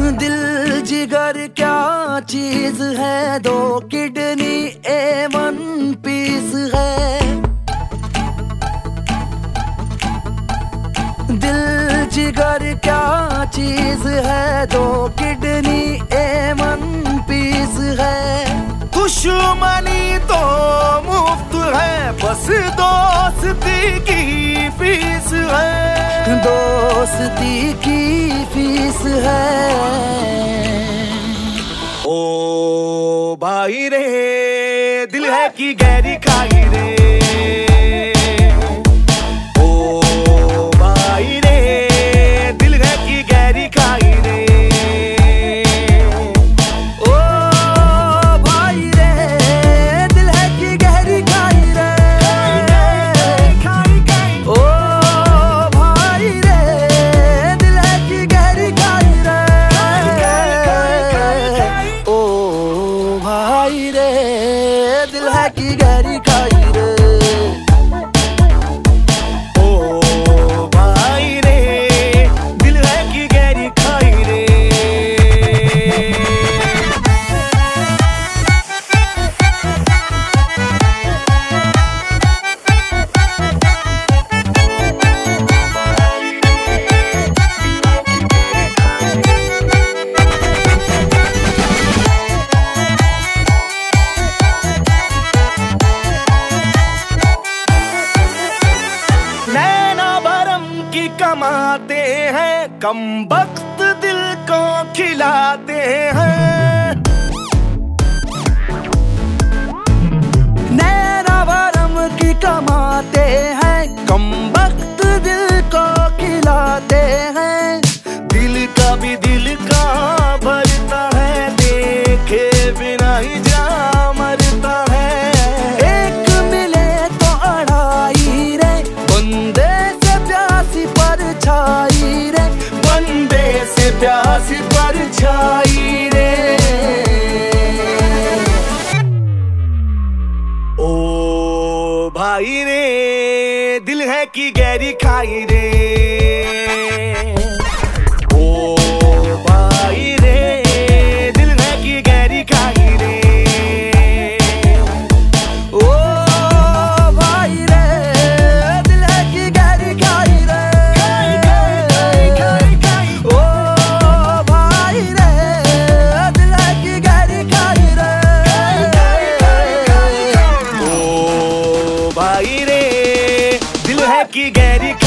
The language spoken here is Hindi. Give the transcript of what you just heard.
दिल जिगर क्या चीज है, दो किडनी A1 पीस है। दिल जिगर क्या चीज है, दो किडनी A1 पीस है। दुश्मनी तो मुफ्त है, बस दोस्ती की फीस है। दोस्ती की फीस है। ओ भाई रे, दिल है कि गहरी खाई रे। ओ भाई रे, दिल है कि गहरी खाई रे। ओ भाई रे, दिल है कि गहरी खाई रे। ओ भाई रे, दिल है कि गहरी खाई रे। ओ भाई रे, दिल है कि गहरी खाई रे। कमाते हैं, कम वक्त दिल को खिलाते हैं। नैना भरम की कमाते हैं, कम वक्त दिल को खिलाते हैं। दिल का भी दिल का भरता है, देखे बिना ही जा मरता है। एक मिले तो अढ़ाई रे, बंदे से प्यासी परछाई रे। बंदे से प्यासी परछाई रे। ओ भाई रे, दिल है कि गहरी खाई रे। ओ भाई रे, दिल है कि गहरी खाई रे। ओ भाई रे, दिल है कि गहरी खाई रे। ओ भाई रे, दिल है कि गहरी खाई रे। ओ भाई रे, दिल है कि गहरी